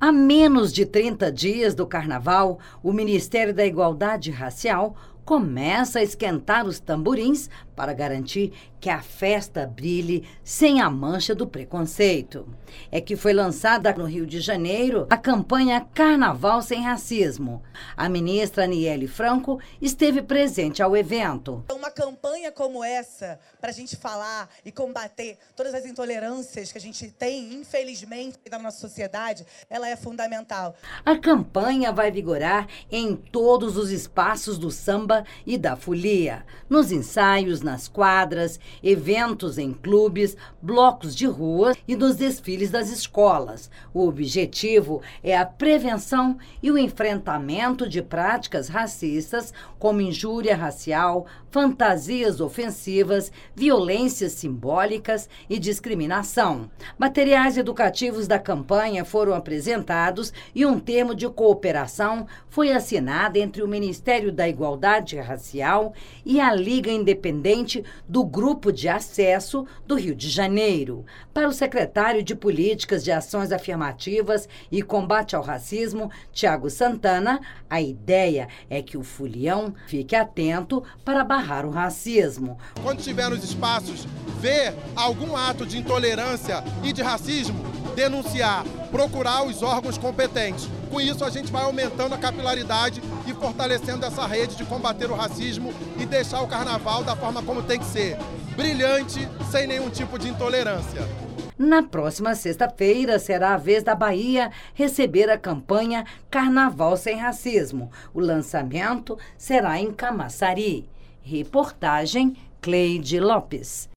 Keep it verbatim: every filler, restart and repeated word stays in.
A menos de trinta dias do Carnaval, o Ministério da Igualdade Racial começa a esquentar os tamborins para garantir que a festa brilhe sem a mancha do preconceito. É que foi lançada no Rio de Janeiro a campanha Carnaval Sem Racismo. A ministra Aniele Franco esteve presente ao evento. Uma campanha como essa, para a gente falar e combater todas as intolerâncias que a gente tem, infelizmente, na nossa sociedade, ela é fundamental. A campanha vai vigorar em todos os espaços do samba e da folia, nos ensaios, nas quadras, eventos em clubes, blocos de rua e nos desfiles das escolas. O objetivo é a prevenção e o enfrentamento de práticas racistas como injúria racial, fantasias ofensivas, violências simbólicas e discriminação. Materiais educativos da campanha foram apresentados e um termo de cooperação foi assinado entre o Ministério da Igualdade Racial e a Liga Independente do Grupo de Acesso do Rio de Janeiro. Para o secretário de Políticas de Ações Afirmativas e Combate ao Racismo, Tiago Santana, a ideia é que o folião fique atento para barrar o racismo. Quando estiver nos espaços, ver algum ato de intolerância e de racismo, denunciar, procurar os órgãos competentes. Com isso, a gente vai aumentando a capilaridade e fortalecendo essa rede de combater o racismo e deixar o carnaval da forma como tem que ser, brilhante, sem nenhum tipo de intolerância. Na próxima sexta-feira será a vez da Bahia receber a campanha Carnaval Sem Racismo. O lançamento será em Camaçari. Reportagem Cleide Lopes.